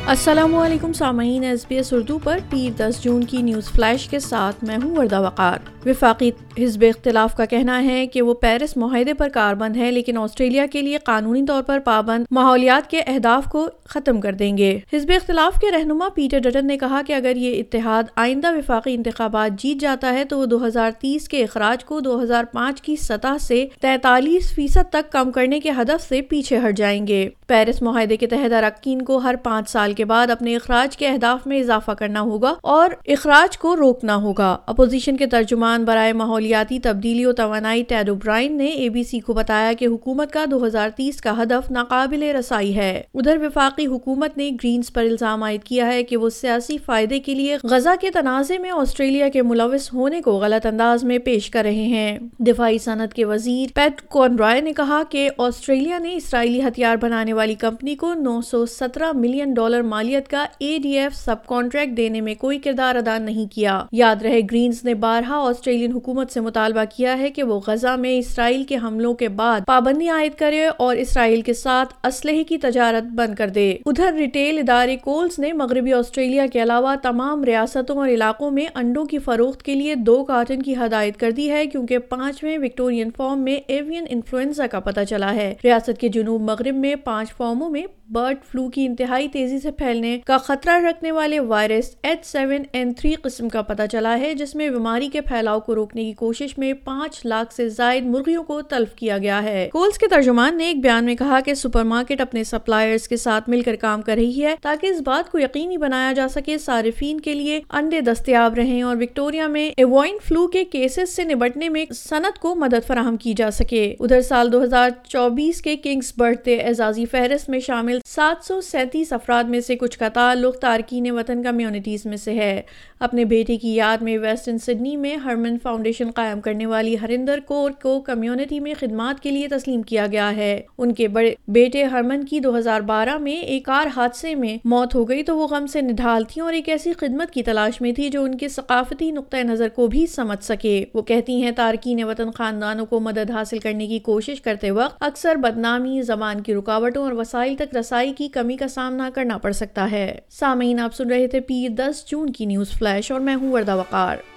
السلام علیکم سامعین، SBS اردو پر پیر 10 جون کی نیوز فلیش کے ساتھ میں ہوں وردہ وقار۔ وفاقی حزب اختلاف کا کہنا ہے کہ وہ پیرس معاہدے پر کاربند ہے، لیکن آسٹریلیا کے لیے قانونی طور پر پابند ماحولیات کے اہداف کو ختم کر دیں گے۔ حزب اختلاف کے رہنما پیٹر ڈٹن نے کہا کہ اگر یہ اتحاد آئندہ وفاقی انتخابات جیت جاتا ہے تو وہ 2030 کے اخراج کو 2005 کی سطح سے 43% تک کم کرنے کے ہدف سے پیچھے ہٹ جائیں گے۔ پیرس معاہدے کے تحت اراکین کو ہر 5 سال کے بعد اپنے اخراج کے اہداف میں اضافہ کرنا ہوگا اور اخراج کو روکنا ہوگا۔ اپوزیشن کے ترجمان برائے ماحولیاتی تبدیلی و توانائی ٹیڈ اوبرائن نے ABC کو بتایا کہ حکومت کا 2030 کا ہدف ناقابل رسائی ہے۔ ادھر وفاقی حکومت نے گرینز پر الزام عائد کیا ہے کہ وہ سیاسی فائدے کے لیے غزہ کے تنازع میں آسٹریلیا کے ملوث ہونے کو غلط انداز میں پیش کر رہے ہیں۔ دفاعی صنعت کے وزیر پیٹ کونرائے نے کہا کہ آسٹریلیا نے اسرائیلی ہتھیار بنانے والی کمپنی کو $917 ملین مالیت کا ADF سب کانٹریکٹ دینے میں کوئی کردار ادا نہیں کیا۔ یاد رہے گرینز نے بارہا آسٹریلین حکومت سے مطالبہ کیا ہے کہ وہ غزہ میں اسرائیل کے حملوں کے بعد پابندی عائد کرے اور اسرائیل کے ساتھ اسلحے کی تجارت بند کر دے۔ ادھر ریٹیل ادارے کولز نے مغربی آسٹریلیا کے علاوہ تمام ریاستوں اور علاقوں میں انڈوں کی فروخت کے لیے 2 کارٹن کی ہدایت کر دی ہے، کیونکہ 5ویں وکٹورین فارم میں ایوین انفلوئنزا کا پتہ چلا ہے۔ ریاست کے جنوب مغرب میں 5 فارموں میں برڈ فلو کی انتہائی تیزی سے پھیلنے کا خطرہ رکھنے والے وائرس H7N3 قسم کا پتہ چلا ہے، جس میں بیماری کے پھیلاؤ کو روکنے کی کوشش میں 5 لاکھ سے زائد مرغیوں کو تلف کیا گیا ہے۔ کولز کے ترجمان نے ایک بیان میں کہا کہ سپر مارکیٹ اپنے سپلائرز کے ساتھ مل کر کام کر رہی ہے تاکہ اس بات کو یقینی بنایا جا سکے صارفین کے لیے انڈے دستیاب رہیں اور وکٹوریا میں ایوائن فلو کے کیسز سے نمٹنے میں صنعت کو مدد فراہم کی جا سکے۔ ادھر سال 2024 کے کنگز برتھ ڈے اعزازی فہرست میں شامل 737 افراد میں سے کچھ کا تعلق تارکین وطن کمیونٹیز میں سے ہے۔ اپنے بیٹے کی یاد میں ویسٹرن سڈنی میں ہرمن فاؤنڈیشن قائم کرنے والی ہریندر کور کو کمیونٹی میں خدمات کے لیے تسلیم کیا گیا ہے۔ ان کے بڑے بیٹے ہرمن کی 2012 میں ایک کار حادثے میں موت ہو گئی تو وہ غم سے نڈھال تھیں اور ایک ایسی خدمت کی تلاش میں تھی جو ان کے ثقافتی نقطہ نظر کو بھی سمجھ سکے۔ وہ کہتی ہیں تارکین وطن خاندانوں کو مدد حاصل کرنے کی کوشش کرتے وقت اکثر بدنامی، زبان کی رکاوٹوں اور وسائل تک رسائی کی کمی کا سامنا کرنا پڑ سکتا ہے۔ سامعین، آپ سن رہے تھے پیر 10 جون کی نیوز فلیش اور میں ہوں وردہ وقار۔